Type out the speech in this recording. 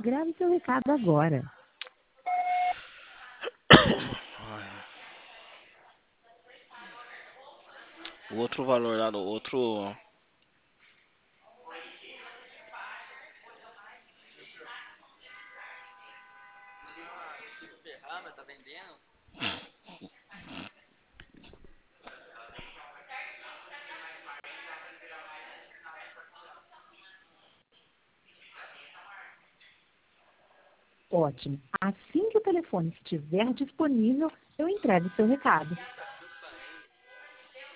Grave seu recado agora. O outro valor lá do outro. Tá vendendo? Ótimo. Assim que o telefone estiver disponível, eu entrego seu recado.